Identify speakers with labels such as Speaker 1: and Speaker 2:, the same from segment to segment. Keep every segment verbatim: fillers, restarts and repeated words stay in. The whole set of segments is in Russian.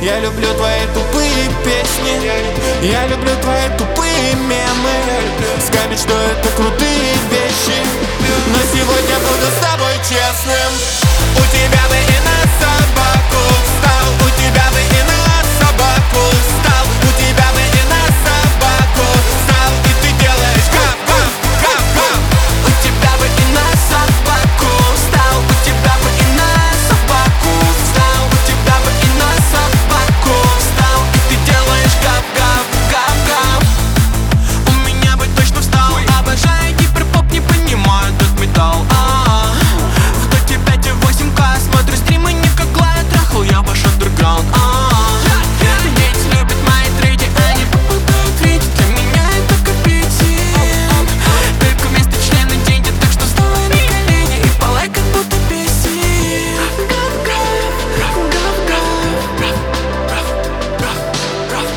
Speaker 1: Я люблю твои тупые песни, я люблю твои тупые мемы. Скажешь, что это крутые вещи, но сегодня буду с тобой честным. У тебя бы и на собаку встал, у тебя бы и на собаку встал, у тебя бы и на собаку встал, и ты делаешь гав, гав, гав, гав.
Speaker 2: У тебя бы и на собаку встал, у тебя бы и на собаку встал, у тебя бы и на собаку встал, и ты делаешь гав, гав, гав, гав. У меня бы точно встал. Обожаю гиперпоп, не понимаю этот металл. А-а-а. В доте пять и восемь ка смотрю стримы не как Глая трахал, я ваш андерграунд. А-а-а. Дети любят мои треки, они попадают в видео. Для меня это аппетит. Только вместо члена деньги, так что вставай на колени и полай, как будто бесит. Гав-гав, гав-гав, гав-гав,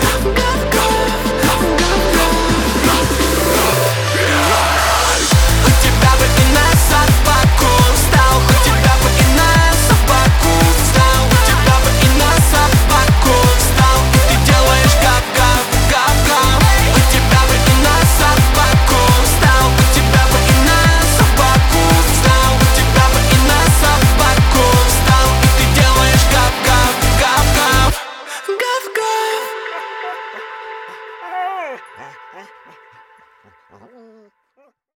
Speaker 2: у тебя бы и на собаку встал, у тебя бы и на собаку встал, у тебя бы и на собаку встал, и ты делаешь гав-гав, гав-гав. У тебя бы и на собаку встал, у тебя бы и на собаку встал, у тебя бы и на собаку встал, и ты делаешь гав-гав, гав-гав, гав-гав.